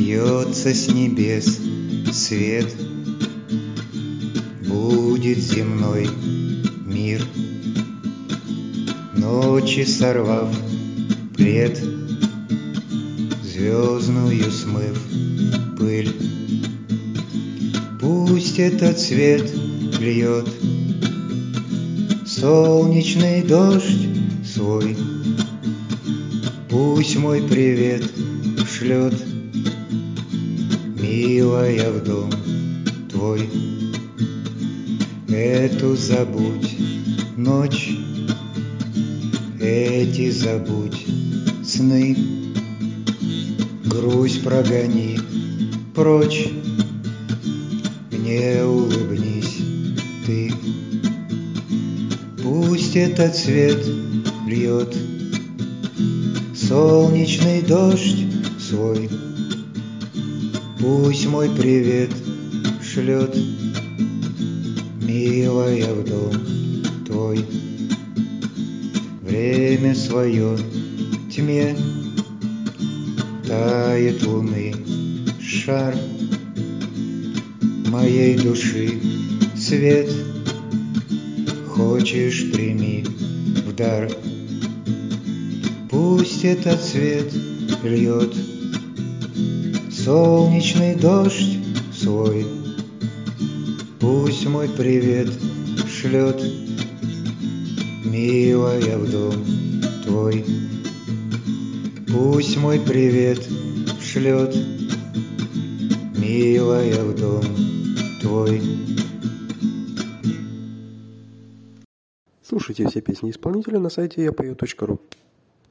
Льется с небес свет, будет земной мир. Ночи сорвав плед, звездную смыв пыль, пусть этот свет льет солнечный дождь свой, пусть мой привет шлет, милая, в дом твой. Эту забудь ночь, эти забудь сны, грусть прогони прочь, мне улыбнись ты. Пусть этот свет льет солнечный дождь свой, пусть мой привет шлет, милая, в дом твой. Время свое тьме тает луны шар, моей души свет хочешь прими в дар. Пусть этот свет льет солнечный дождь свой, пусть мой привет шлет, милая, в дом твой. Пусть мой привет шлет, милая, в дом твой. Слушайте все песни исполнителя на сайте yapoe.ru.